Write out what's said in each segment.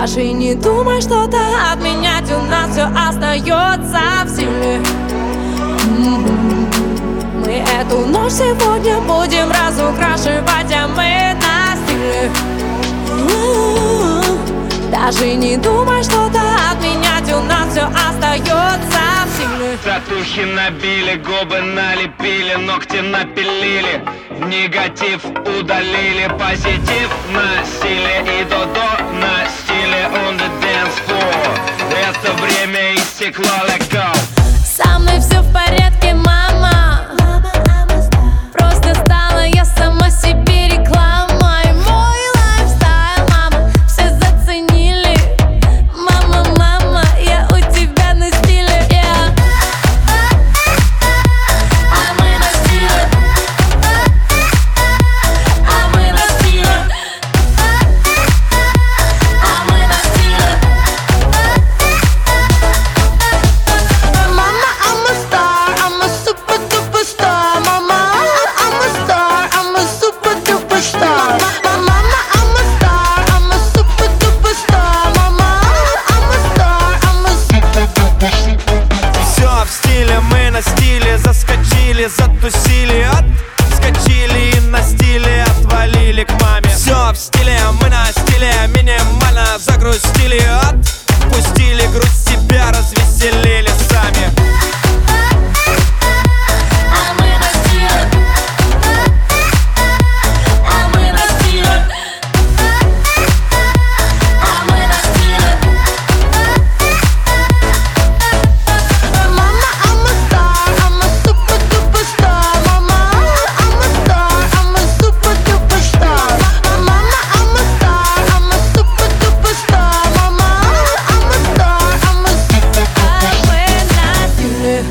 Даже не думай что-то отменять, у нас все остается в силе. Мы эту ночь сегодня будем разукрашивать, а мы на стиле. Даже не думай что-то отменять, у нас все остается в силе. Татухи набили, губы налепили, ногти напилили, негатив удалили, позитив на стиле и до на стиле on the dance floor. Это время истекло, let go. Со мной все в порядке, мама. Просто стала я сама себе рекламой. Мой лайфстайл, мама, все заценили. Мама, мама, я у тебя на стиле, yeah. А мы на стиле. А мы на стиле. А мы на стиле. Mama, I'm a star, I'm a super duper star. Mama, I'm a star, I'm a super duper star. Mama, I'm a star, I'm a super duper star. Mama, I'm a star, I'm a super duper star. Все в стиле, мы на стиле, заскочили, затусили, отскочили и на стиле отвалили к маме. Все в стиле, мы на стиле, минимально загрустили, отпустили грусть, себя развеселили сами. А мы на стиле. А мы на стиле. А мы на стиле. Mama, I'm a star, I'm a super duper star. Mama, I'm a star, I'm a super duper star. Mama, I'm a star, I'm a super duper star. Mama, I'm a star, I'm a super duper star.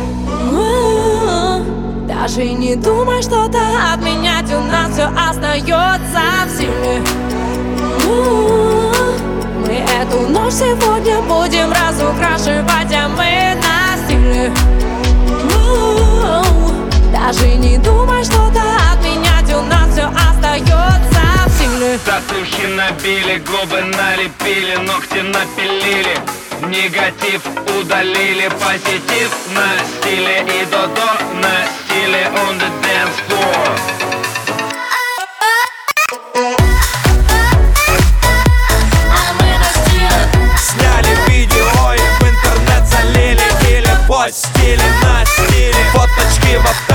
Даже не думай что-то отменять, у нас все остается в силе. Мы эту ночь сегодня будем разукрашивать, а мы на стиле. Даже не думай что-то отменять, у нас все остается в силе. Татухи набили, губы налепили, ногти напилили, негатив удалили, позитив на стиле и до на стиле on the dance floor. А мы на стиле. Сняли видео и в интернет залили, или постили на стиле, фоточки в авто.